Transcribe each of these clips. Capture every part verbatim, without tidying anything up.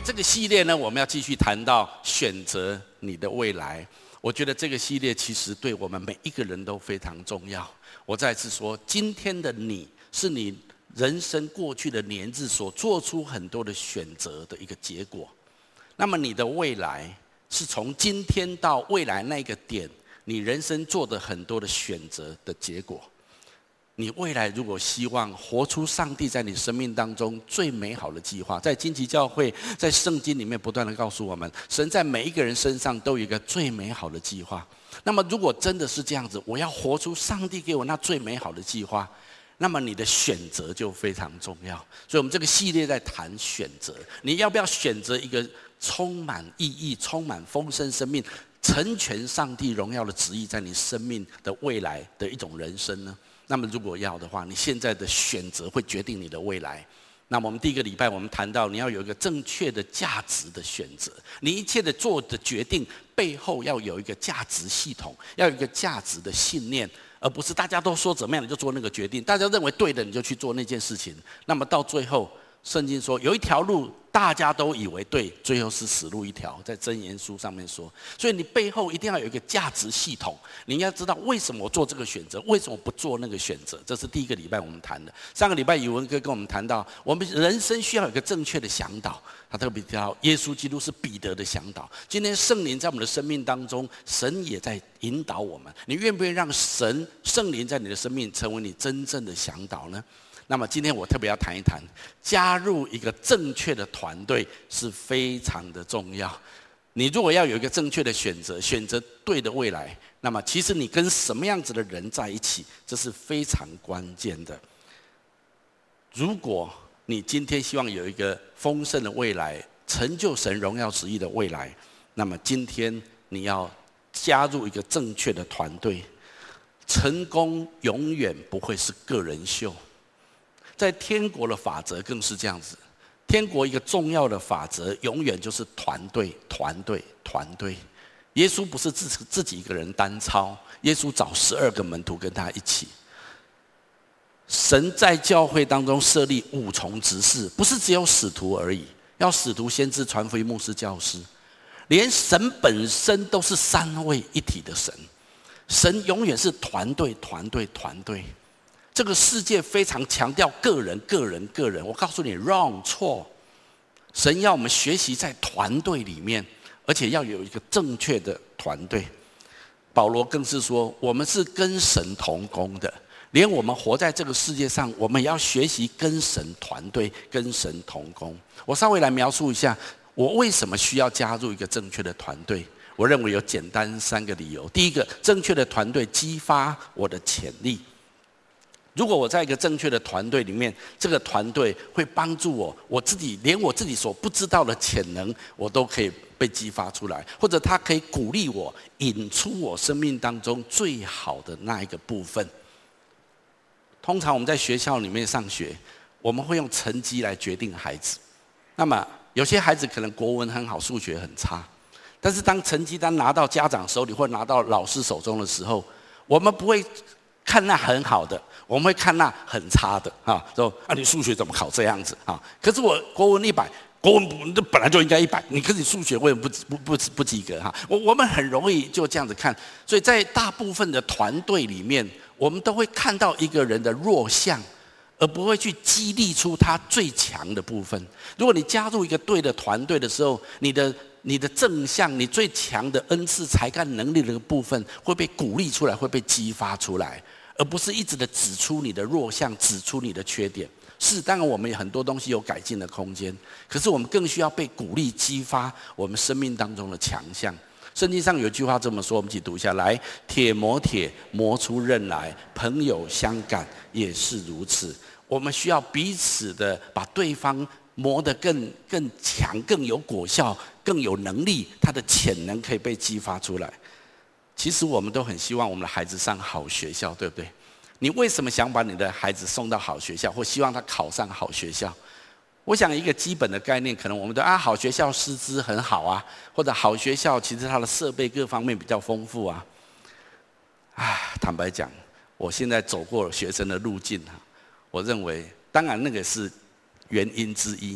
这个系列呢，我们要继续谈到选择你的未来。我觉得这个系列其实对我们每一个人都非常重要。我再次说，今天的你是你人生过去的年日所做出很多的选择的一个结果。那么你的未来是从今天到未来那个点，你人生做的很多的选择的结果。你未来如果希望活出上帝在你生命当中最美好的计划，在金旗教会，在圣经里面不断的告诉我们，神在每一个人身上都有一个最美好的计划。那么如果真的是这样子，我要活出上帝给我那最美好的计划，那么你的选择就非常重要。所以我们这个系列在谈选择，你要不要选择一个充满意义、充满丰盛生命、成全上帝荣耀的旨意在你生命的未来的一种人生呢？那么如果要的话，你现在的选择会决定你的未来。那么我们第一个礼拜我们谈到，你要有一个正确的价值的选择，你一切的做的决定背后要有一个价值系统，要有一个价值的信念，而不是大家都说怎么样你就做那个决定，大家认为对的你就去做那件事情。那么到最后，圣经说有一条路大家都以为对，最后是死路一条，在箴言书上面说。所以你背后一定要有一个价值系统，你要知道为什么我做这个选择，为什么不做那个选择。这是第一个礼拜我们谈的。上个礼拜宇文哥跟我们谈到，我们人生需要有一个正确的向导，他特别提到耶稣基督是彼得的向导。今天圣灵在我们的生命当中，神也在引导我们，你愿不愿意让神圣灵在你的生命成为你真正的向导呢？那么今天我特别要谈一谈，加入一个正确的团队是非常的重要。你如果要有一个正确的选择，选择对的未来，那么其实你跟什么样子的人在一起，这是非常关键的。如果你今天希望有一个丰盛的未来，成就神荣耀旨意的未来，那么今天你要加入一个正确的团队。成功永远不会是个人秀。在天国的法则更是这样子，天国一个重要的法则永远就是团队团队团队。耶稣不是自自己一个人单操，耶稣找十二个门徒跟他一起。神在教会当中设立五重职事，不是只有使徒而已，要使徒、先知、传福音、牧师、教师，连神本身都是三位一体的神。神永远是团队团队团队。这个世界非常强调个人个人个人，我告诉你 wrong 错。神要我们学习在团队里面，而且要有一个正确的团队。保罗更是说，我们是跟神同工的，连我们活在这个世界上，我们也要学习跟神团队，跟神同工。我稍微来描述一下，我为什么需要加入一个正确的团队。我认为有简单三个理由。第一个，正确的团队激发我的潜力。如果我在一个正确的团队里面，这个团队会帮助我，我自己连我自己所不知道的潜能，我都可以被激发出来，或者他可以鼓励我，引出我生命当中最好的那一个部分。通常我们在学校里面上学，我们会用成绩来决定孩子。那么有些孩子可能国文很好，数学很差，但是当成绩单拿到家长手里或拿到老师手中的时候，我们不会看那很好的，我们会看那很差的啊。说啊，你数学怎么考这样子啊？可是我国文一百，国文不本来就应该一百，你可是你数学为什么不不不不及格哈？我我们很容易就这样子看，所以在大部分的团队里面，我们都会看到一个人的弱项，而不会去激励出他最强的部分。如果你加入一个对的团队的时候，你的你的正向，你最强的恩赐、才干、能力的部分会被鼓励出来，会被激发出来。而不是一直的指出你的弱项，指出你的缺点。是，当然我们有很多东西有改进的空间，可是我们更需要被鼓励激发我们生命当中的强项。圣经上有句话这么说，我们一起读一下来：铁磨铁，磨出刃来；朋友相感也是如此。我们需要彼此的把对方磨得更更强、更有果效、更有能力，他的潜能可以被激发出来。其实我们都很希望我们的孩子上好学校，对不对？你为什么想把你的孩子送到好学校，或希望他考上好学校？我想一个基本的概念，可能我们都啊，好学校师资很好啊，或者好学校其实它的设备各方面比较丰富啊。啊，坦白讲，我现在走过学生的路径啊，我认为当然那个是原因之一，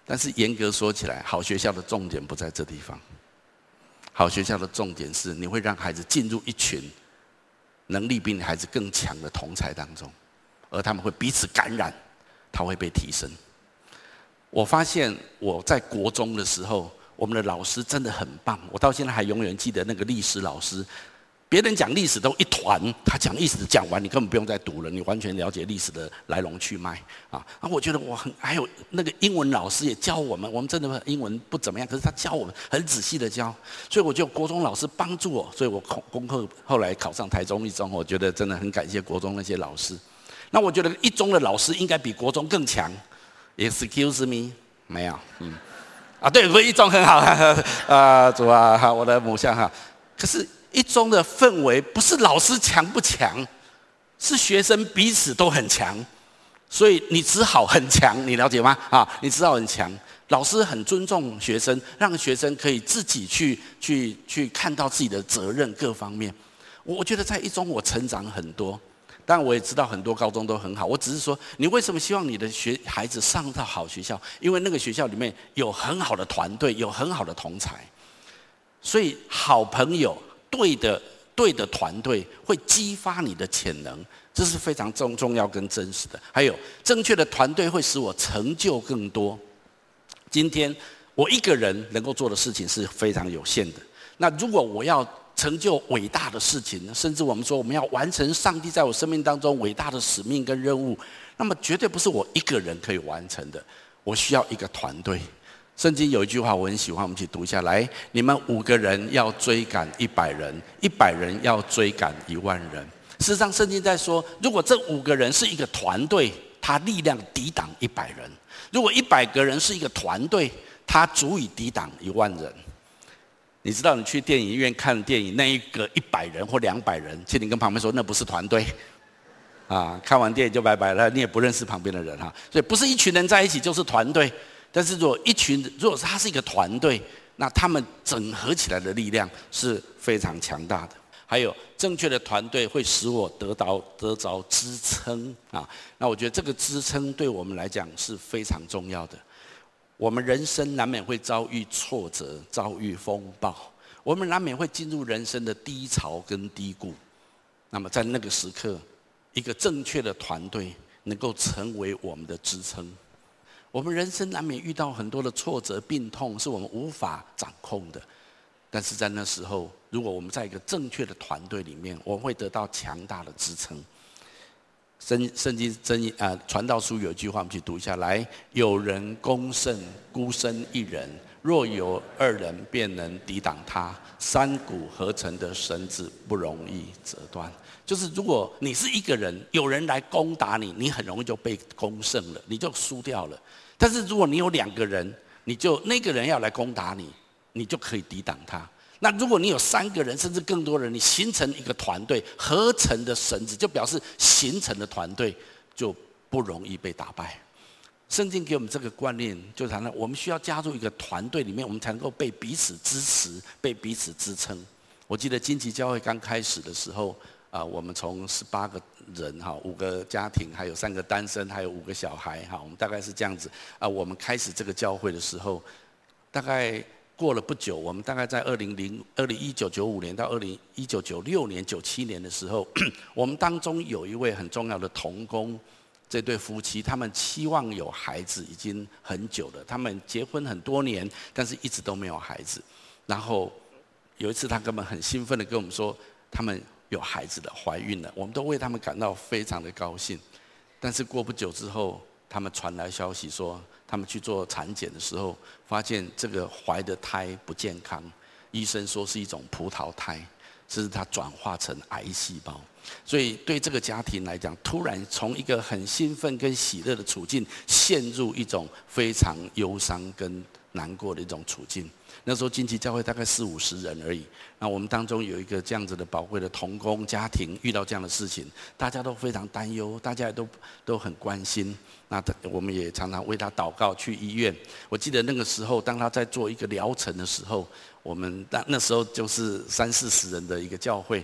但是严格说起来，好学校的重点不在这地方。好学校的重点是，你会让孩子进入一群能力比你孩子更强的同侪当中，而他们会彼此感染，他会被提升。我发现我在国中的时候，我们的老师真的很棒，我到现在还永远记得那个历史老师。别人讲历史都一团，他讲历史讲完，你根本不用再读了，你完全了解历史的来龙去脉啊！啊，我觉得我很还有那个英文老师也教我们，我们真的英文不怎么样，可是他教我们很仔细的教，所以我觉得国中老师帮助我，所以我功课后来考上台中一中，我觉得真的很感谢国中那些老师。那我觉得一中的老师应该比国中更强 ，excuse me， 没有，嗯，啊，对，我一中很好，啊，主啊，我的母校哈，可是。一中的氛围不是老师强不强，是学生彼此都很强，所以你只好很强，你了解吗？啊，你只好很强。老师很尊重学生，让学生可以自己去去去看到自己的责任各方面。我我觉得在一中我成长很多，当然我也知道很多高中都很好。我只是说，你为什么希望你的学孩子上到好学校？因为那个学校里面有很好的团队，有很好的同侪，所以好朋友。对的，对的团队会激发你的潜能，这是非常重重要跟真实的。还有，正确的团队会使我成就更多。今天我一个人能够做的事情是非常有限的。那如果我要成就伟大的事情，甚至我们说我们要完成上帝在我生命当中伟大的使命跟任务，那么绝对不是我一个人可以完成的，我需要一个团队。圣经有一句话我很喜欢，我们一起读一下来：你们五个人要追赶一百人，一百人要追赶一万人。事实上，圣经在说，如果这五个人是一个团队，他力量抵挡一百人；如果一百个人是一个团队，他足以抵挡一万人。你知道，你去电影院看电影，那一个一百人或两百人，请你跟旁边说，那不是团队。啊，看完电影就拜拜了，你也不认识旁边的人哈。所以，不是一群人在一起就是团队。但是如果一群，如果是他是一个团队，那他们整合起来的力量是非常强大的。还有正确的团队会使我得到得着支撑啊。那我觉得这个支撑对我们来讲是非常重要的。我们人生难免会遭遇挫折，遭遇风暴，我们难免会进入人生的低潮跟低谷。那么在那个时刻，一个正确的团队能够成为我们的支撑。我们人生难免遇到很多的挫折、病痛，是我们无法掌控的。但是在那时候，如果我们在一个正确的团队里面，我们会得到强大的支撑。圣圣经真啊，传道书有一句话，我们去读一下来：有人攻胜，孤身一人；若有二人，便能抵挡他。三股合成的绳子不容易折断。就是如果你是一个人，有人来攻打你，你很容易就被攻胜了，你就输掉了。但是如果你有两个人，你就那个人要来攻打你，你就可以抵挡他。那如果你有三个人甚至更多人，你形成一个团队，合成的绳子就表示形成的团队就不容易被打败。圣经给我们这个观念，就是谈到我们需要加入一个团队里面，我们才能够被彼此支持，被彼此支撑。我记得金旗教会刚开始的时候。啊，我们从十八个人哈，五个家庭，还有三个单身，还有五个小孩哈，我们大概是这样子啊。我们开始这个教会的时候，大概过了不久，我们大概在二零零二零一九九五年到二零一九九六年九七年的时候，我们当中有一位很重要的同工，这对夫妻他们期望有孩子已经很久了，他们结婚很多年，但是一直都没有孩子。然后有一次，他根本很兴奋的跟我们说，他们有孩子了，怀孕了，我们都为他们感到非常的高兴。但是过不久之后，他们传来消息说，他们去做产检的时候，发现这个怀的胎不健康，医生说是一种葡萄胎，这是它转化成癌细胞。所以对这个家庭来讲，突然从一个很兴奋跟喜乐的处境，陷入一种非常忧伤跟难过的一种处境。那时候金旗教会大概四五十人而已，那我们当中有一个这样子的宝贵的同工家庭，遇到这样的事情，大家都非常担忧，大家也都都很关心。那我们也常常为他祷告，去医院。我记得那个时候，当他在做一个疗程的时候，我们那那时候就是三四十人的一个教会。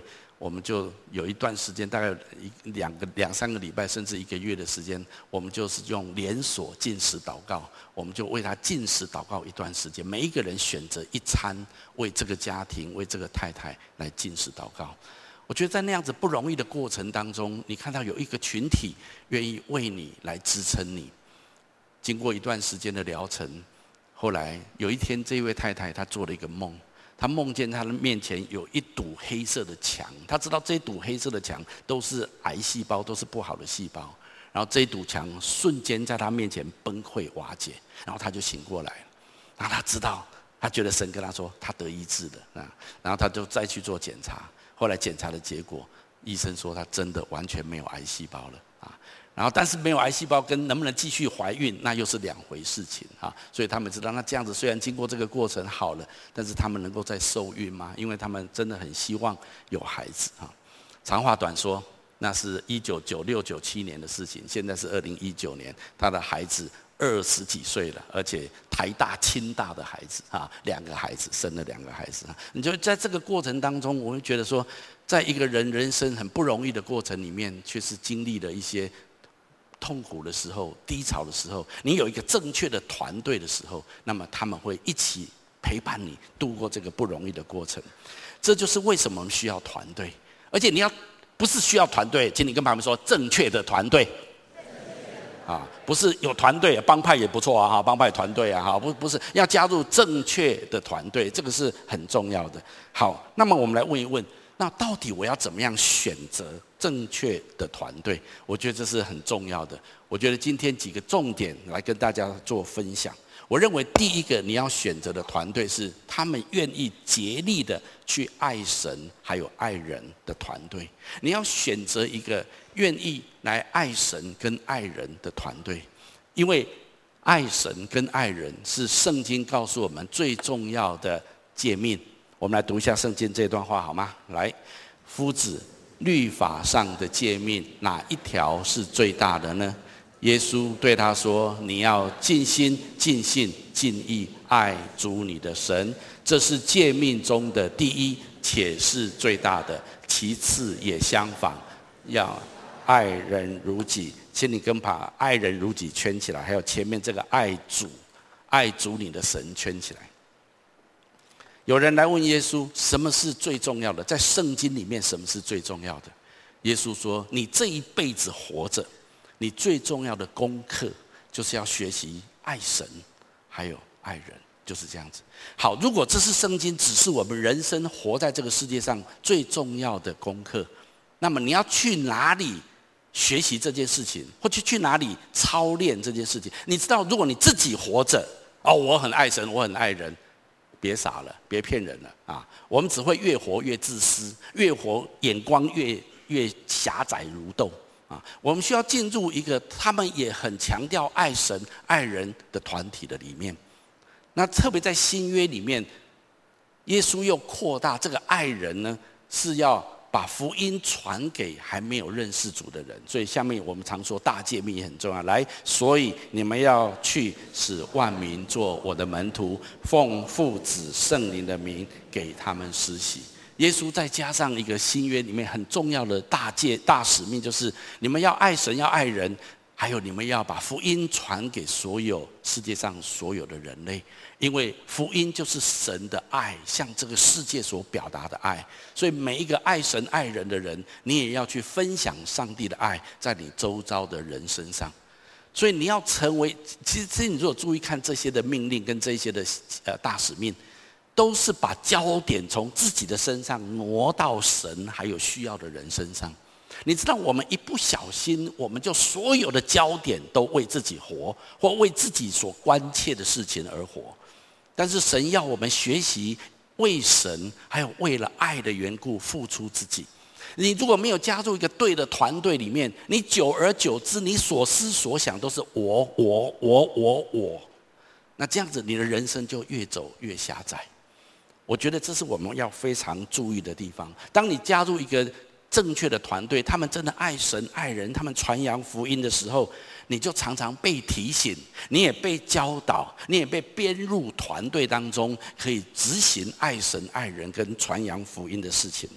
我们就有一段时间，大概一两个两三个礼拜，甚至一个月的时间，我们就是用连锁禁食祷告，我们就为他禁食祷告一段时间，每一个人选择一餐，为这个家庭，为这个太太来禁食祷告。我觉得在那样子不容易的过程当中，你看到有一个群体愿意为你来支撑你。经过一段时间的疗程，后来有一天，这位太太她做了一个梦。他梦见他的面前有一堵黑色的墙，他知道这堵黑色的墙都是癌细胞，都是不好的细胞。然后这一堵墙瞬间在他面前崩溃瓦解，然后他就醒过来了。然后他知道，他觉得神跟他说他得医治了啊。然后他就再去做检查，后来检查的结果，医生说他真的完全没有癌细胞了啊。然后，但是没有癌细胞跟能不能继续怀孕，那又是两回事情啊。所以他们知道，那这样子虽然经过这个过程好了，但是他们能够再受孕吗？因为他们真的很希望有孩子啊。长话短说，那是一九九六九七年的事情，现在是二零一九年，他的孩子二十几岁了，而且台大、清大的孩子啊，两个孩子生了两个孩子啊。你就在这个过程当中，我会觉得说，在一个人人生很不容易的过程里面，却是经历了一些痛苦的时候、低潮的时候，你有一个正确的团队的时候，那么他们会一起陪伴你度过这个不容易的过程。这就是为什么我们需要团队，而且你要不是需要团队，请你跟旁边说正确的团队。啊，不是有团队，帮派也不错啊，哈，帮派团队啊，哈，不不是要加入正确的团队，这个是很重要的。好，那么我们来问一问，那到底我要怎么样选择正确的团队？我觉得这是很重要的。我觉得今天几个重点来跟大家做分享。我认为第一个你要选择的团队是他们愿意竭力的去爱神还有爱人的团队。你要选择一个愿意来爱神跟爱人的团队，因为爱神跟爱人是圣经告诉我们最重要的诫命。我们来读一下圣经这段话好吗？来，夫子，律法上的诫命哪一条是最大的呢？耶稣对他说：你要尽心、尽性、尽意爱主你的神，这是诫命中的第一，且是最大的。其次也相仿，要爱人如己。请你跟把爱人如己圈起来，还有前面这个爱主、爱主你的神圈起来。有人来问耶稣，什么是最重要的？在圣经里面，什么是最重要的？耶稣说：你这一辈子活着，你最重要的功课就是要学习爱神，还有爱人，就是这样子。好，如果这是圣经只是我们人生活在这个世界上最重要的功课，那么你要去哪里学习这件事情，或去去哪里操练这件事情？你知道，如果你自己活着，哦，我很爱神，我很爱人，别傻了，别骗人了啊！我们只会越活越自私，越活眼光越越狭窄如豆。啊，我们需要进入一个他们也很强调爱神爱人的团体的里面。那特别在新约里面，耶稣又扩大这个爱人呢，是要把福音传给还没有认识主的人。所以下面我们常说大诫命也很重要。来，所以你们要去，使万民做我的门徒，奉父子圣灵的名给他们施洗。耶稣再加上一个新约里面很重要的大诫大使命，就是你们要爱神，要爱人，还有你们要把福音传给所有世界上所有的人类。因为福音就是神的爱，向这个世界所表达的爱。所以每一个爱神爱人的人，你也要去分享上帝的爱在你周遭的人身上。所以你要成为，其实其实你如果注意看这些的命令跟这些的呃大使命，都是把焦点从自己的身上挪到神还有需要的人身上。你知道，我们一不小心，我们就所有的焦点都为自己活，或为自己所关切的事情而活。但是神要我们学习为神还有为了爱的缘故付出自己。你如果没有加入一个对的团队里面，你久而久之，你所思所想都是我我我我我，那这样子你的人生就越走越狭窄。我觉得这是我们要非常注意的地方。当你加入一个正确的团队，他们真的爱神爱人，他们传扬福音的时候，你就常常被提醒，你也被教导，你也被编入团队当中，可以执行爱神爱人跟传扬福音的事情。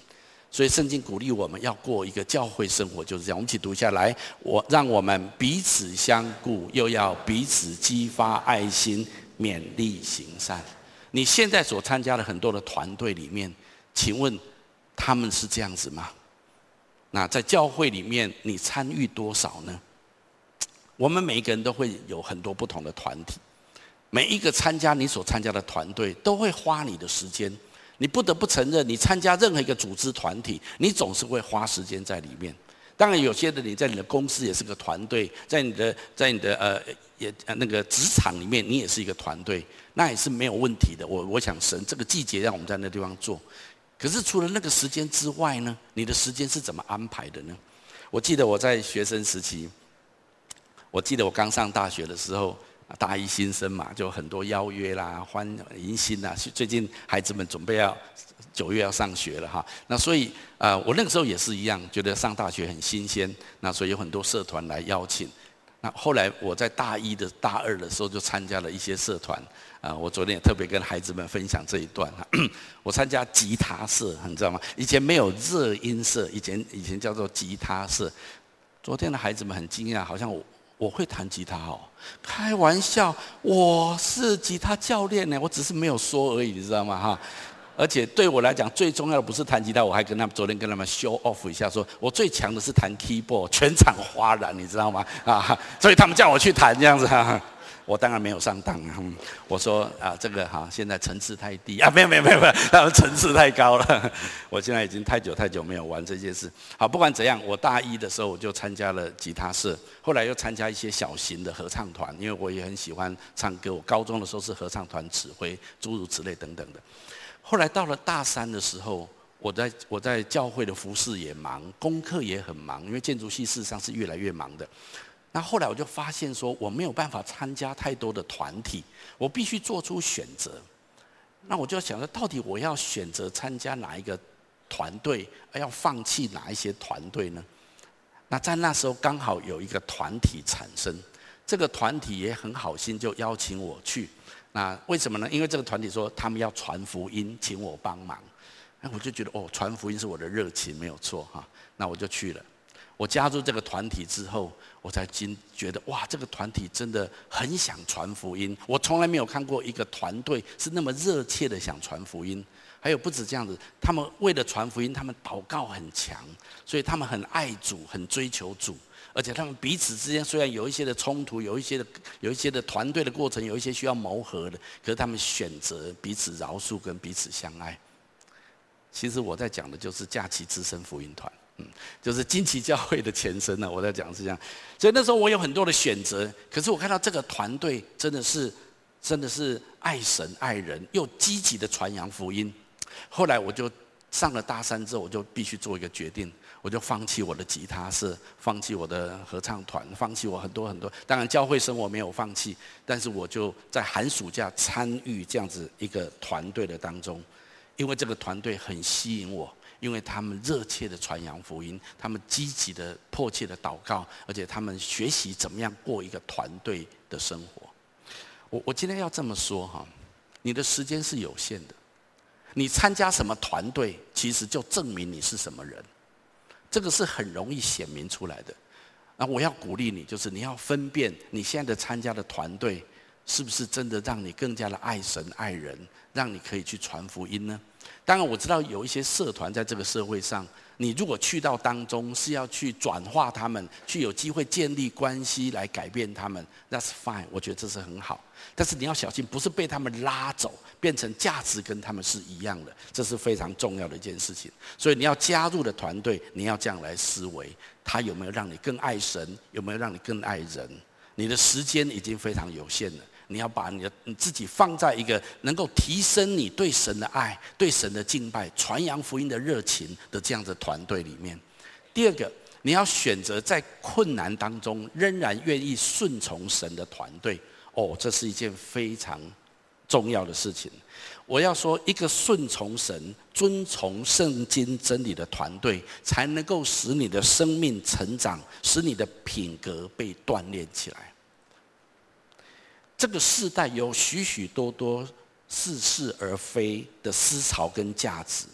所以圣经鼓励我们要过一个教会生活，就是这样。我们一起读下来，我让我们彼此相顾，又要彼此激发爱心，勉励行善。你现在所参加的很多的团队里面，请问他们是这样子吗？那在教会里面，你参与多少呢？我们每一个人都会有很多不同的团体，每一个参加你所参加的团队，都会花你的时间。你不得不承认，你参加任何一个组织团体，你总是会花时间在里面。当然，有些的你在你的公司也是个团队，在你的在你的呃也那个职场里面，你也是一个团队，那也是没有问题的。我我想神这个季节让我们在那地方做。可是除了那个时间之外呢，你的时间是怎么安排的呢？我记得我在学生时期，我记得我刚上大学的时候，大一新生嘛，就很多邀约啦、欢迎新啦。最近孩子们准备要九月要上学了哈，那所以呃，我那个时候也是一样，觉得上大学很新鲜，那所以有很多社团来邀请。那后来我在大一的大二的时候就参加了一些社团，啊、呃，我昨天也特别跟孩子们分享这一段哈。我参加吉他社，你知道吗？以前没有热音社，以前以前叫做吉他社。昨天的孩子们很惊讶，好像我我会弹吉他哦，开玩笑，我是吉他教练呢，我只是没有说而已，你知道吗？哈。而且对我来讲，最重要的不是弹吉他，我还跟他们昨天跟他们 show off 一下说，说我最强的是弹 keyboard， 全场哗然，你知道吗？啊，所以他们叫我去弹这样子，哈，我当然没有上当啊。我说啊，这个哈，现在层次太低啊，没有没有没有没有，他们层次太高了。我现在已经太久太久没有玩这件事。好，不管怎样，我大一的时候我就参加了吉他社，后来又参加一些小型的合唱团，因为我也很喜欢唱歌。我高中的时候是合唱团指挥，诸如此类等等的。后来到了大三的时候，我在我在教会的服事也忙，功课也很忙，因为建筑系事实上是越来越忙的。那后来我就发现说，我没有办法参加太多的团体，我必须做出选择。那我就想说，到底我要选择参加哪一个团队，要放弃哪一些团队呢？那在那时候刚好有一个团体产生，这个团体也很好心，就邀请我去。那为什么呢？因为这个团体说他们要传福音，请我帮忙。那我就觉得哦，传福音是我的热情，没有错哈。那我就去了。我加入这个团体之后，我才惊觉得哇，这个团体真的很想传福音。我从来没有看过一个团队是那么热切的想传福音。还有不止这样子，他们为了传福音，他们祷告很强，所以他们很爱主，很追求主。而且他们彼此之间虽然有一些的冲突，有一些的有一些的团队的过程，有一些需要谋合的，可是他们选择彼此饶恕跟彼此相爱。其实我在讲的就是假期之声福音团，嗯，就是惊奇教会的前身呢。我在讲是这样，所以那时候我有很多的选择，可是我看到这个团队真的是真的是爱神爱人，又积极的传扬福音。后来我就上了大三之后，我就必须做一个决定。我就放弃我的吉他社，放弃我的合唱团，放弃我很多很多。当然，教会生活没有放弃，但是我就在寒暑假参与这样子一个团队的当中，因为这个团队很吸引我，因为他们热切的传扬福音，他们积极的、迫切的祷告，而且他们学习怎么样过一个团队的生活。我我今天要这么说哈，你的时间是有限的，你参加什么团队，其实就证明你是什么人。这个是很容易显明出来的。那我要鼓励你，就是你要分辨你现在的参加的团队是不是真的让你更加的爱神爱人，让你可以去传福音呢？当然我知道有一些社团在这个社会上，你如果去到当中是要去转化他们，去有机会建立关系来改变他们， that's fine， 我觉得这是很好。但是你要小心，不是被他们拉走，变成价值跟他们是一样的，这是非常重要的一件事情。所以你要加入的团队，你要这样来思维，他有没有让你更爱神，有没有让你更爱人？你的时间已经非常有限了，你要把你的你自己放在一个能够提升你对神的爱、对神的敬拜、传扬福音的热情的这样的团队里面。第二个，你要选择在困难当中仍然愿意顺从神的团队。哦，这是一件非常重要的事情。我要说，一个顺从神、遵从圣经真理的团队，才能够使你的生命成长，使你的品格被锻炼起来。这个世代有许许多多似是而非的思潮跟价值，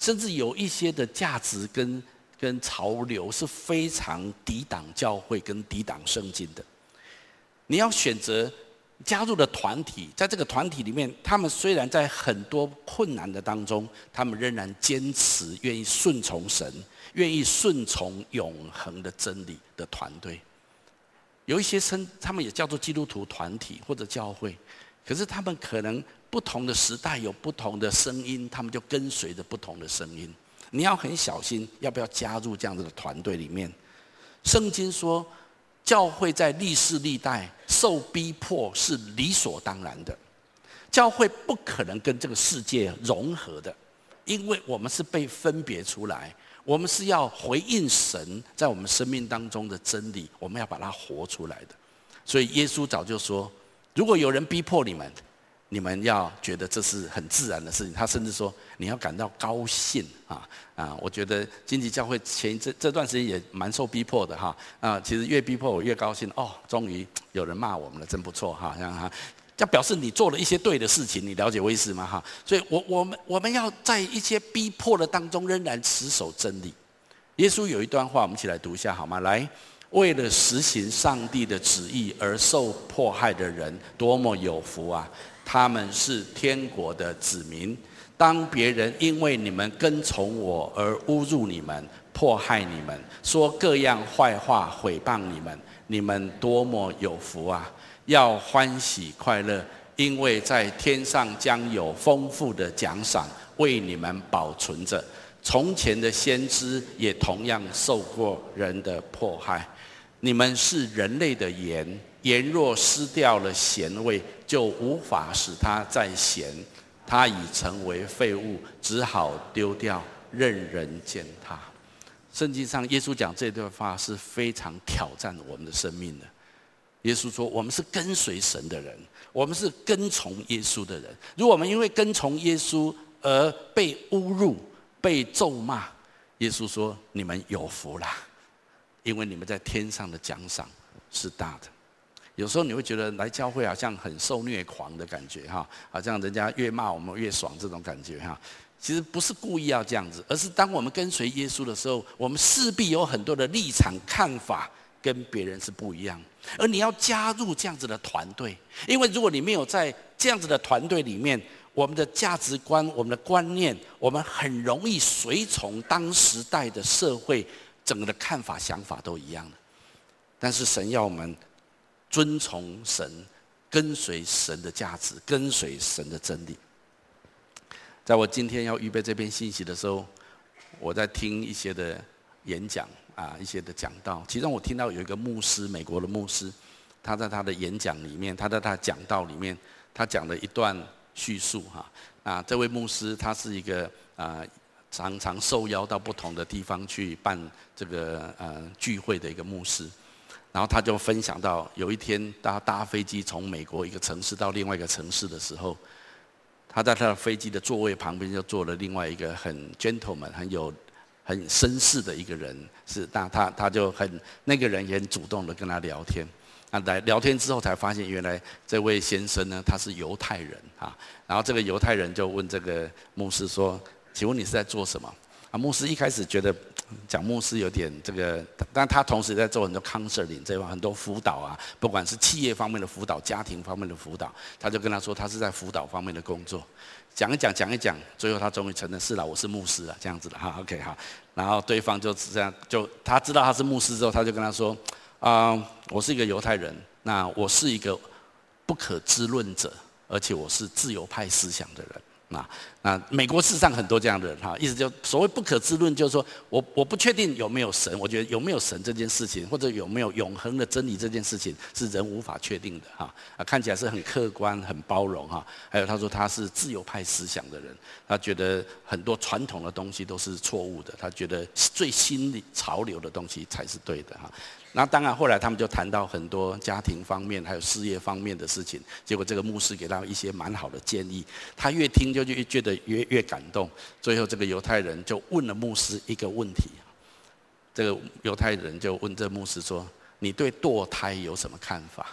甚至有一些的价值跟跟潮流是非常抵挡教会跟抵挡圣经的。你要选择加入的团体，在这个团体里面，他们虽然在很多困难的当中，他们仍然坚持愿意顺从神，愿意顺从永恒的真理的团队。有一些生，他们也叫做基督徒团体或者教会，可是他们可能不同的时代有不同的声音，他们就跟随着不同的声音。你要很小心，要不要加入这样子的团队里面？圣经说，教会在历世历代受逼迫是理所当然的，教会不可能跟这个世界融合的，因为我们是被分别出来。我们是要回应神在我们生命当中的真理，我们要把它活出来的。所以耶稣早就说，如果有人逼迫你们，你们要觉得这是很自然的事情。他甚至说，你要感到高兴啊啊！我觉得荆棘教会前这这段时间也蛮受逼迫的哈啊，其实越逼迫我越高兴哦，终于有人骂我们了，真不错哈，这样哈。这表示你做了一些对的事情，你了解我意思吗？哈，所以我我们我们要在一些逼迫的当中，仍然持守真理。耶稣有一段话，我们一起来读一下好吗？来，为了实行上帝的旨意而受迫害的人，多么有福啊！他们是天国的子民。当别人因为你们跟从我而侮辱你们、迫害你们、说各样坏话毁谤你们，你们多么有福啊！要欢喜快乐，因为在天上将有丰富的奖赏为你们保存着。从前的先知也同样受过人的迫害。你们是人类的盐，盐若失掉了咸味，就无法使它再咸，它已成为废物，只好丢掉，任人践踏。圣经上耶稣讲这段话是非常挑战我们的生命的。耶稣说，我们是跟随神的人，我们是跟从耶稣的人。如果我们因为跟从耶稣而被侮辱、被咒骂，耶稣说，你们有福啦，因为你们在天上的奖赏是大的。有时候你会觉得来教会好像很受虐狂的感觉哈，好像人家越骂我们越爽这种感觉哈。其实不是故意要这样子，而是当我们跟随耶稣的时候，我们势必有很多的立场看法跟别人是不一样。而你要加入这样子的团队，因为如果你没有在这样子的团队里面，我们的价值观、我们的观念，我们很容易随从当时代的社会整个的看法、想法都一样的。但是神要我们遵从神，跟随神的价值，跟随神的真理。在我今天要预备这篇信息的时候，我在听一些的演讲啊，一些的讲道，其中我听到有一个牧师，美国的牧师，他在他的演讲里面，他在他的讲道里面，他讲了一段叙述哈。啊，这位牧师他是一个啊，常常受邀到不同的地方去办这个呃聚会的一个牧师。然后他就分享到，有一天他搭飞机从美国一个城市到另外一个城市的时候，他在他的飞机的座位旁边就坐了另外一个很 gentleman 很有很绅士的一个人，是那他他就很那个人也很主动的跟他聊天。那来聊天之后才发现，原来这位先生呢他是犹太人啊。然后这个犹太人就问这个牧师说：“请问你是在做什么？”啊，牧师一开始觉得讲牧师有点这个，但他同时在做很多 counseling 这方很多辅导啊，不管是企业方面的辅导、家庭方面的辅导，他就跟他说他是在辅导方面的工作。讲一讲讲一讲，最后他终于承认是啦，我是牧师了，这样子的哈 ，OK 哈。然后对方就这样，就他知道他是牧师之后，他就跟他说：“啊、呃，我是一个犹太人，那我是一个不可知论者，而且我是自由派思想的人。”那那美国事实上很多这样的人哈，意思就所谓不可知论，就是说我我不确定有没有神，我觉得有没有神这件事情，或者有没有永恒的真理这件事情，是人无法确定的哈。啊，看起来是很客观、很包容哈。还有他说他是自由派思想的人，他觉得很多传统的东西都是错误的，他觉得最新的潮流的东西才是对的哈。那当然，后来他们就谈到很多家庭方面还有事业方面的事情。结果这个牧师给他一些蛮好的建议，他越听就越觉得越越感动。最后这个犹太人就问了牧师一个问题，这个犹太人就问这牧师说：“你对堕胎有什么看法？”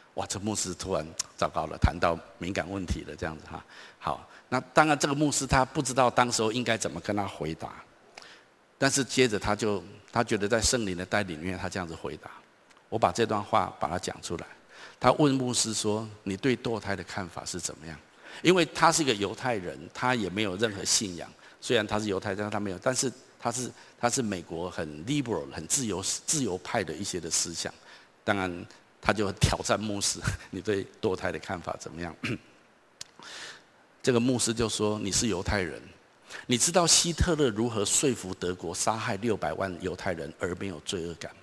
哇，这牧师突然糟糕了，谈到敏感问题了，这样子哈。好，那当然这个牧师他不知道当时候应该怎么跟他回答，但是接着他就他觉得在圣灵的带领里面，他这样子回答。我把这段话把它讲出来。他问牧师说：“你对堕胎的看法是怎么样？”因为他是一个犹太人，他也没有任何信仰。虽然他是犹太，但是他没有，但是他是他是美国很 liberal、很自由自由派的一些的思想。当然，他就挑战牧师：“你对堕胎的看法怎么样？”这个牧师就说：“你是犹太人，你知道希特勒如何说服德国杀害六百万犹太人而没有罪恶感吗？”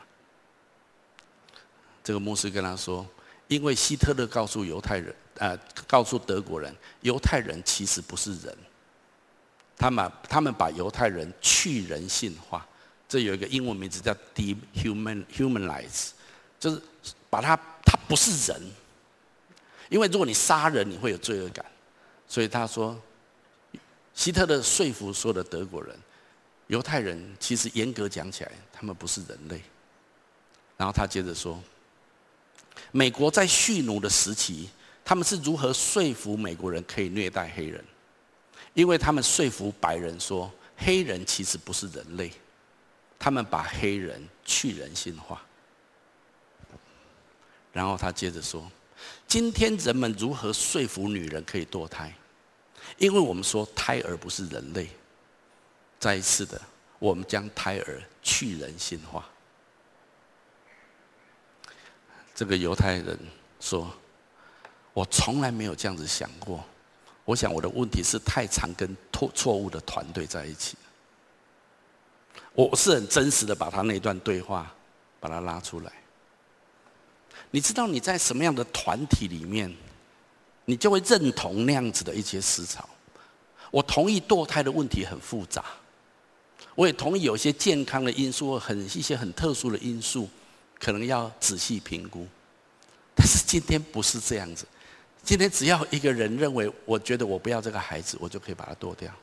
这个牧师跟他说：“因为希特勒告诉犹太人，呃，告诉德国人，犹太人其实不是人，他们他们把犹太人去人性化，这有一个英文名字叫 dehuman-humanize， 就是把他他不是人，因为如果你杀人，你会有罪恶感，所以他说，希特勒说服所有的德国人，犹太人其实严格讲起来，他们不是人类。然后他接着说。”美国在蓄奴的时期，他们是如何说服美国人可以虐待黑人？因为他们说服白人说，黑人其实不是人类，他们把黑人去人性化。然后他接着说，今天人们如何说服女人可以堕胎？因为我们说胎儿不是人类。再一次的，我们将胎儿去人性化。这个犹太人说：“我从来没有这样子想过。我想我的问题是太常跟错误的团队在一起。”我是很真实的把他那段对话把它拉出来。你知道你在什么样的团体里面，你就会认同那样子的一些思潮。我同意堕胎的问题很复杂，我也同意有一些健康的因素，很一些很特殊的因素。可能要仔细评估，但是今天不是这样子。今天只要一个人认为，我觉得我不要这个孩子，我就可以把它剁掉。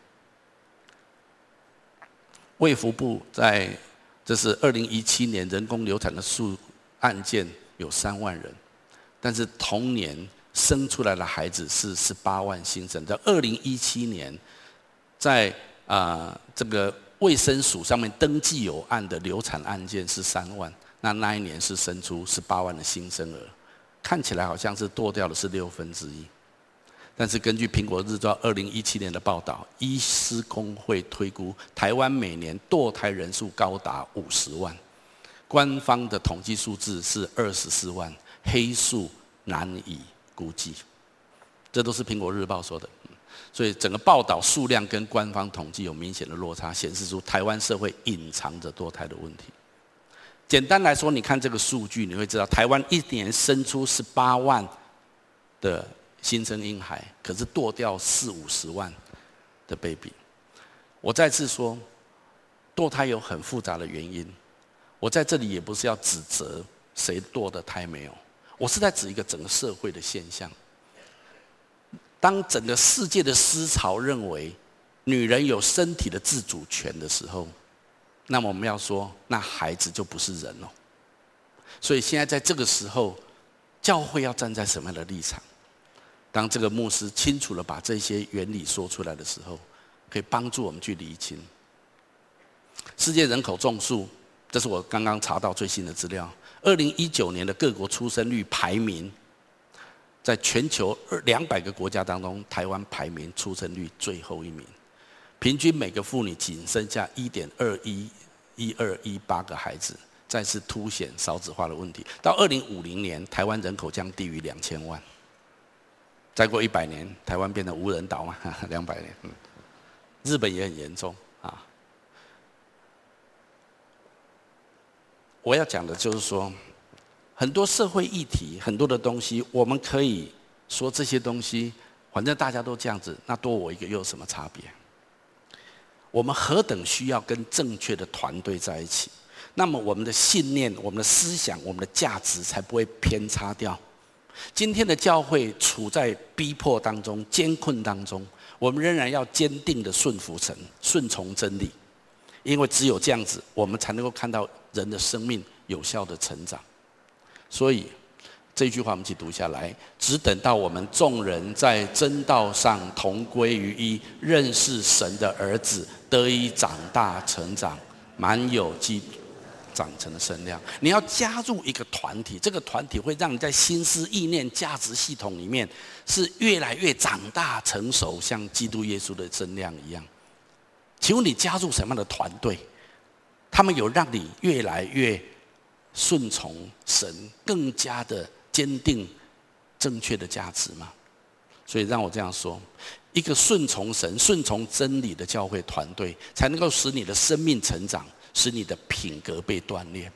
卫福部在这是二零一七年人工流产的数案件有三万人，但是同年生出来的孩子是十八万新生。在二零一七年，在啊、呃、这个卫生署上面登记有案的流产案件是三万。那那一年是生出十八万的新生儿，看起来好像是堕掉的是六分之一，但是根据苹果日报二零一七年的报道，医师工会推估台湾每年堕胎人数高达五十万，官方的统计数字是二十四万，黑数难以估计。这都是苹果日报说的，所以整个报道数量跟官方统计有明显的落差，显示出台湾社会隐藏着堕胎的问题。简单来说，你看这个数据，你会知道台湾一年生出十八万的新生婴孩，可是堕掉四五十万的 baby。我再次说，堕胎有很复杂的原因。我在这里也不是要指责谁堕的胎没有，我是在指一个整个社会的现象。当整个世界的思潮认为女人有身体的自主权的时候，那么我们要说，那孩子就不是人了。所以现在在这个时候，教会要站在什么样的立场？当这个牧师清楚地把这些原理说出来的时候，可以帮助我们去厘清。世界人口总数，这是我刚刚查到最新的资料。二零一九年的各国出生率排名，在全球两百个国家当中，台湾排名出生率最后一名。平均每个妇女仅剩下 一点二一一二一八 个孩子，再次凸显少子化的问题。到二零五零年，台湾人口将低于两千万。再过一百年，台湾变成无人岛嘛？两百年，嗯，日本也很严重啊。我要讲的就是说，很多社会议题，很多的东西，我们可以说这些东西，反正大家都这样子，那多我一个又有什么差别？我们何等需要跟正确的团队在一起，那么我们的信念、我们的思想、我们的价值才不会偏差掉。今天的教会处在逼迫当中、艰困当中，我们仍然要坚定的顺服神、顺从真理，因为只有这样子，我们才能够看到人的生命有效的成长。所以， 这句话我们一起读下来：只等到我们众人在真道上同归于一，认识神的儿子，得以长大成长，满有基督长成的身量。你要加入一个团体，这个团体会让你在心思意念价值系统里面是越来越长大成熟，像基督耶稣的身量一样。请问你加入什么样的团队？他们有让你越来越顺从神，更加的坚定正确的价值吗？所以让我这样说，一个顺从神、顺从真理的教会团队，才能够使你的生命成长，使你的品格被锻炼。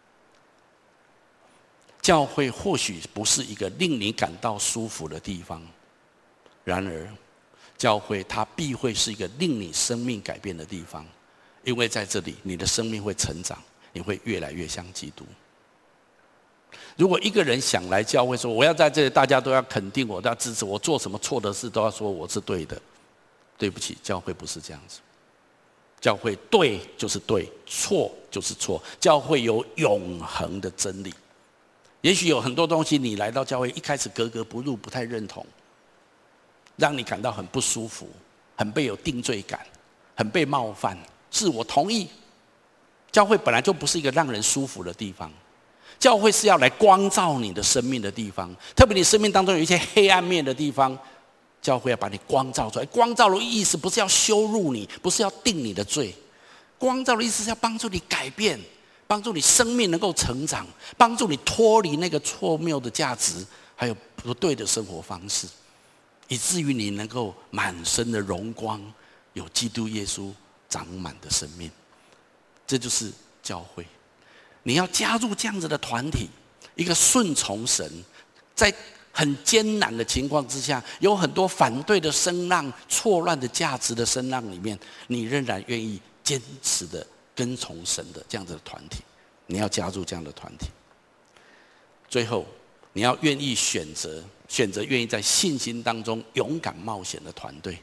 教会或许不是一个令你感到舒服的地方，然而教会它必会是一个令你生命改变的地方，因为在这里你的生命会成长，你会越来越像基督。如果一个人想来教会说，我要在这里大家都要肯定我，都要支持我，做什么错的事都要说我是对的，对不起，教会不是这样子。教会对就是对，错就是错。教会有永恒的真理。也许有很多东西你来到教会一开始格格不入，不太认同，让你感到很不舒服，很被有定罪感，很被冒犯。是我同意，教会本来就不是一个让人舒服的地方。教会是要来光照你的生命的地方，特别你生命当中有一些黑暗面的地方，教会要把你光照出来。光照的意思不是要羞辱你，不是要定你的罪，光照的意思是要帮助你改变，帮助你生命能够成长，帮助你脱离那个错谬的价值，还有不对的生活方式，以至于你能够满身的荣光，有基督耶稣长满的生命。这就是教会。你要加入这样子的团体，一个顺从神，在很艰难的情况之下，有很多反对的声浪、错乱的价值的声浪里面，你仍然愿意坚持的跟从神的这样子的团体，你要加入这样的团体。最后，你要愿意选择，选择愿意在信心当中勇敢冒险的团队。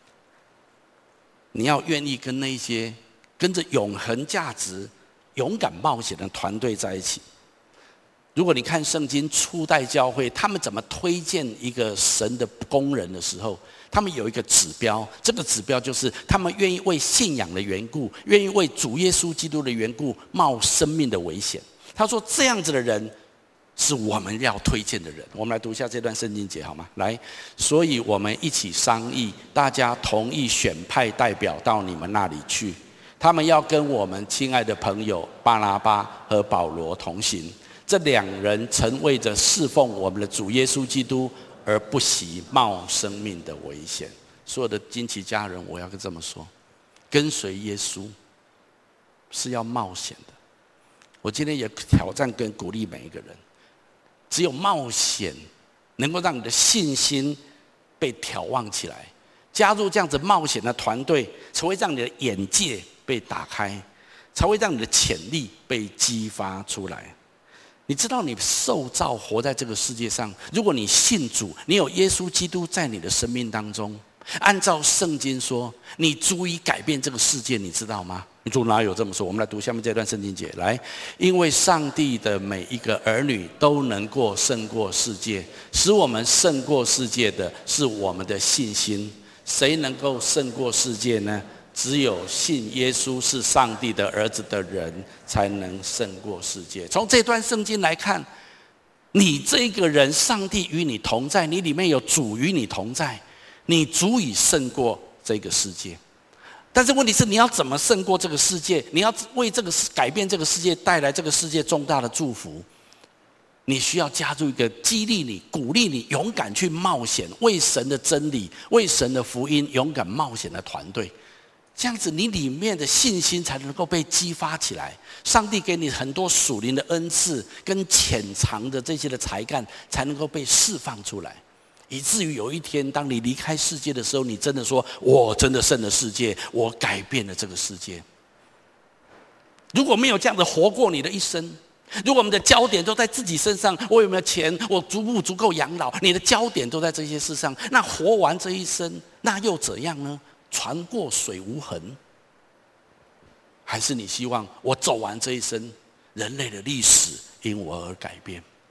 你要愿意跟那些跟着永恒价值勇敢冒险的团队在一起。如果你看圣经初代教会，他们怎么推荐一个神的工人的时候，他们有一个指标，这个指标就是他们愿意为信仰的缘故，愿意为主耶稣基督的缘故冒生命的危险。他说这样子的人是我们要推荐的人。我们来读一下这段圣经节好吗？来，所以我们一起商议，大家同意选派代表到你们那里去，他们要跟我们亲爱的朋友巴拿巴和保罗同行。这两人曾为着侍奉我们的主耶稣基督而不惜冒生命的危险。所有的惊奇家人，我要跟这么说，跟随耶稣是要冒险的。我今天也挑战跟鼓励每一个人，只有冒险能够让你的信心被挑旺起来，加入这样子冒险的团队，才会让你的眼界被打开，才会让你的潜力被激发出来。你知道你受造活在这个世界上，如果你信主，你有耶稣基督在你的生命当中，按照圣经说，你足以改变这个世界，你知道吗？你主哪有这么说？我们来读下面这段圣经节，来，因为上帝的每一个儿女都能够胜过世界，使我们胜过世界的是我们的信心。谁能够胜过世界呢？只有信耶稣是上帝的儿子的人才能胜过世界。从这段圣经来看，你这个人，上帝与你同在，你里面有主与你同在，你足以胜过这个世界。但是问题是，你要怎么胜过这个世界？你要为这个改变这个世界，带来这个世界重大的祝福，你需要加入一个激励你、鼓励你勇敢去冒险，为神的真理、为神的福音勇敢冒险的团队。这样子你里面的信心才能够被激发起来，上帝给你很多属灵的恩赐跟潜藏的这些的才干才能够被释放出来，以至于有一天当你离开世界的时候，你真的说，我真的胜了世界，我改变了这个世界。如果没有这样的活过你的一生，如果我们的焦点都在自己身上，我有没有钱，我足不足够养老，你的焦点都在这些事上，那活完这一生那又怎样呢？船过水无痕，还是你希望我走完这一生，人类的历史因我而改变？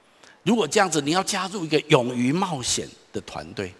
如果这样子，你要加入一个勇于冒险的团队。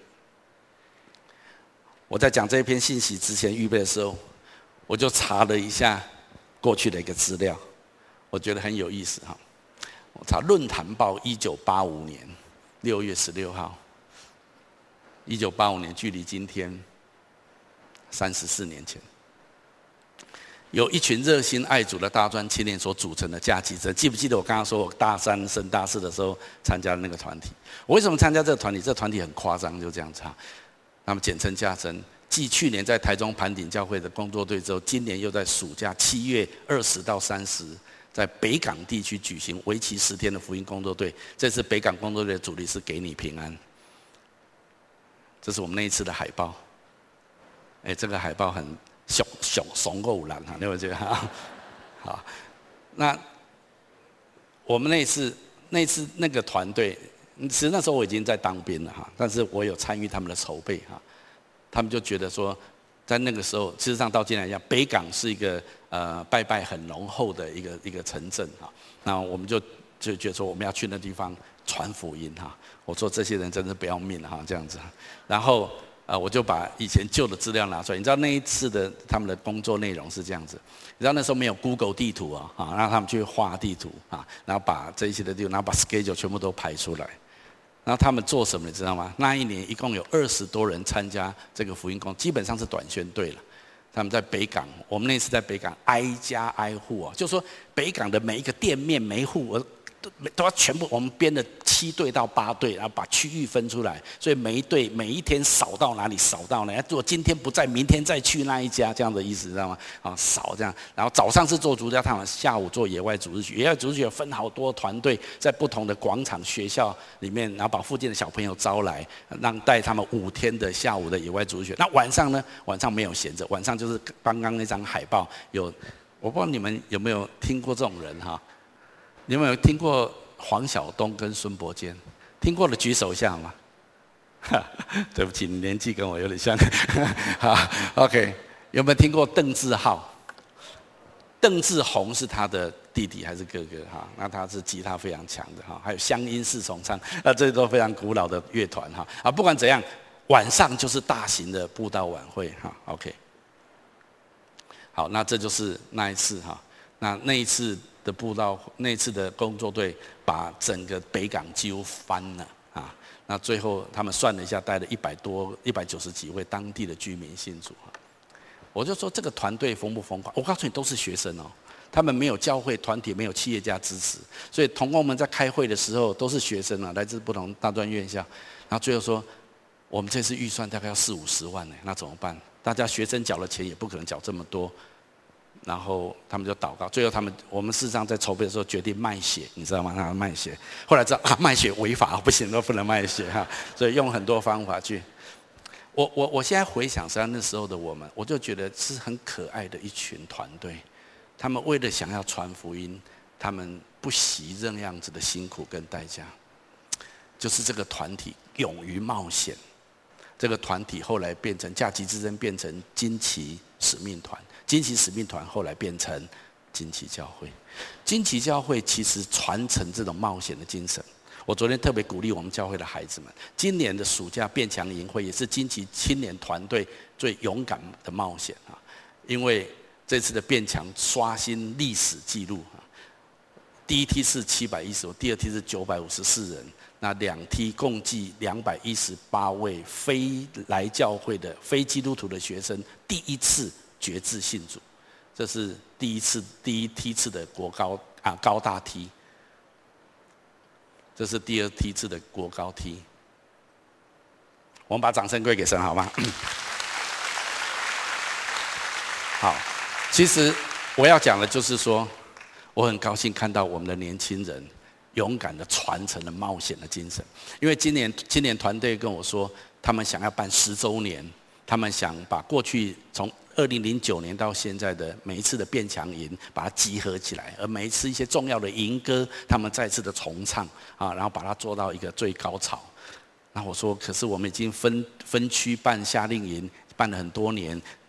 我在讲这一篇信息之前预备的时候，我就查了一下过去的一个资料，我觉得很有意思哈。我查《论坛报》一九八五年六月十六号，一九八五年距离今天三十四年前，有一群热心爱主的大专青年所组成的假期者，记不记得我刚刚说我大三升大四的时候参加的那个团体？我为什么参加这个团体？这个团体很夸张，就这样子哈。那么简称假真，继去年在台中盘顶教会的工作队之后，今年又在暑假七月二十到三十，在北港地区举行为期十天的福音工作队。这次北港工作队的主题是给你平安。这是我们那一次的海报。哎，这个海报很雄雄雄够蓝哈，你会觉得哈？好，那我们那一次那一次那个团队。其实那时候我已经在当兵了哈，但是我有参与他们的筹备哈。他们就觉得说，在那个时候，事实上到今天来讲，北港是一个呃拜拜很浓厚的一个一个城镇哈。那我们就就觉得说，我们要去那地方传福音哈。我说这些人真是不要命了哈，这样子。然后呃，我就把以前旧的资料拿出来。你知道那一次的他们的工作内容是这样子。你知道那时候没有 Google 地图啊，啊，让他们去画地图啊，然后把这一些的地图，然后把 schedule 全部都排出来。然后他们做什么你知道吗？那一年一共有二十多人参加这个福音工，基本上是短宣队了。他们在北港，我们那次在北港挨家挨户啊，就说北港的每一个店面、每一户，我都都要全部我们编了七队到八队，然后把区域分出来，所以每一队每一天扫到哪里扫到哪里。如果今天不在，明天再去那一家，这样的意思知道吗？啊，扫这样，然后早上是做主日堂，下午做野外主日学。野外主日学分好多团队，在不同的广场、学校里面，然后把附近的小朋友招来，让带他们五天的下午的野外主日学。那晚上呢？晚上没有闲着，晚上就是刚刚那张海报有，我不知道你们有没有听过这种人哈？你们有听过黄晓东跟孙伯坚？听过的举手一下好吗？对不起，你年纪跟我有点像。好 ，OK， 有没有听过邓志浩？邓志宏是他的弟弟还是哥哥？哈，那他是吉他非常强的哈。还有乡音四重唱，那这都非常古老的乐团哈。啊，不管怎样，晚上就是大型的布道晚会哈。OK， 好，那这就是那一次哈。那那一次的布道，那一次的工作队把整个北港几乎翻了啊！那最后他们算了一下，带了一百多、一百九十几位当地的居民信主。我就说这个团队疯不疯狂？我告诉你，都是学生哦，他们没有教会团体，没有企业家支持，所以同工们在开会的时候都是学生啊，来自不同大专院校。然后最后说，我们这次预算大概要四五十万呢，那怎么办？大家学生缴了钱也不可能缴这么多。然后他们就祷告，最后他们我们事实上在筹备的时候决定卖血，你知道吗？他卖血，后来知道啊卖血违法，不行，都不能卖血哈，所以用很多方法去。我我我现在回想上那时候的我们，我就觉得是很可爱的一群团队，他们为了想要传福音，他们不惜这样子的辛苦跟代价，就是这个团体勇于冒险。这个团体后来变成假期之声，变成金旗使命团。金旗使命团后来变成金旗教会。金旗教会其实传承这种冒险的精神。我昨天特别鼓励我们教会的孩子们，今年的暑假变强营会也是金旗青年团队最勇敢的冒险啊！因为这次的变强刷新历史记录啊，第一梯是七百一十五，第二梯是九百五十四人。那两梯共计两百一十八位非来教会的非基督徒的学生，第一次决志信主，这是第一次第一梯次的国高啊高大梯，这是第二梯次的国高梯。我们把掌声归给神好吗？好，其实我要讲的就是说，我很高兴看到我们的年轻人勇敢的传承了冒险的精神。因为今年青年团队跟我说，他们想要办十周年，他们想把过去从二零零九年到现在的每一次的变强营，把它集合起来，而每一次一些重要的营歌，他们再次的重唱啊，然后把它做到一个最高潮。那我说，可是我们已经分分区办夏令营，办了很多年，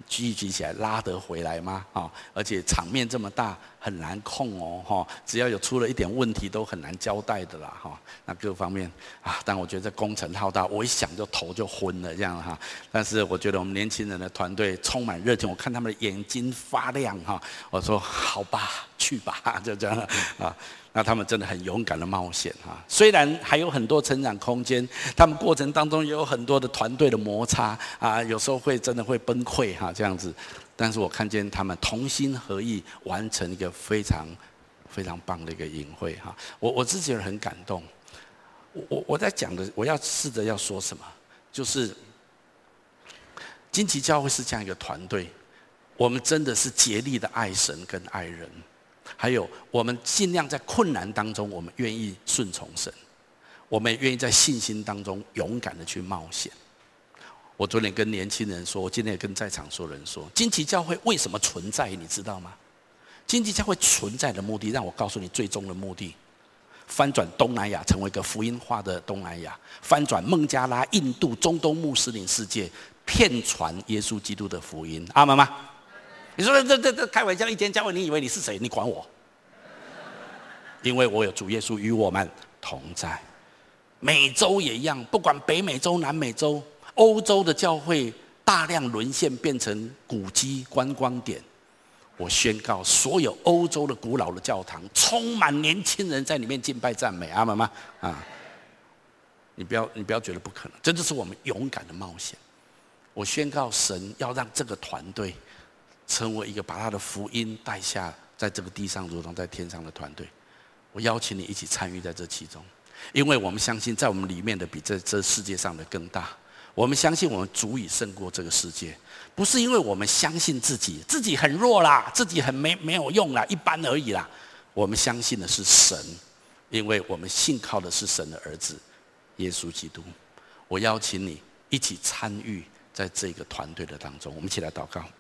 聚集起来拉得回来吗？啊，而且场面这么大，很难控哦，哈，只要有出了一点问题，都很难交代的啦，哈。那各方面啊，但我觉得工程浩大，我一想就头就昏了这样哈。但是我觉得我们年轻人的团队充满热情，我看他们的眼睛发亮哈。我说好吧，去吧，就这样啊。那他们真的很勇敢的冒险哈，虽然还有很多成长空间，他们过程当中也有很多的团队的摩擦啊，有时候会真的会崩溃哈这样子，但是我看见他们同心合意完成一个非常非常棒的一个营会哈，我我自己也很感动。我我在讲的，我要试着要说什么，就是金旗教会是这样一个团队，我们真的是竭力的爱神跟爱人。还有，我们尽量在困难当中，我们愿意顺从神，我们也愿意在信心当中勇敢的去冒险。我昨天跟年轻人说，我今天也跟在场所有人说，金旗教会为什么存在，你知道吗？金旗教会存在的目的，让我告诉你最终的目的：翻转东南亚，成为一个福音化的东南亚；翻转孟加拉、印度、中东穆斯林世界，遍传耶稣基督的福音。阿们吗？你说这这这开玩笑，一间教会，你以为你是谁？你管我？因为我有主耶稣与我们同在。美洲也一样，不管北美洲、南美洲、欧洲的教会大量沦陷，变成古迹观光点。我宣告，所有欧洲的古老的教堂充满年轻人在里面敬拜赞美，阿们吗？啊！你不要你不要觉得不可能，这就是我们勇敢的冒险。我宣告，神要让这个团队成为一个把他的福音带下在这个地上如同在天上的团队。我邀请你一起参与在这其中，因为我们相信在我们里面的比这这世界上的更大。我们相信我们足以胜过这个世界，不是因为我们相信自己自己很弱啦，自己很没没有用啦，一般而已啦。我们相信的是神，因为我们信靠的是神的儿子耶稣基督。我邀请你一起参与在这个团队的当中，我们一起来祷告。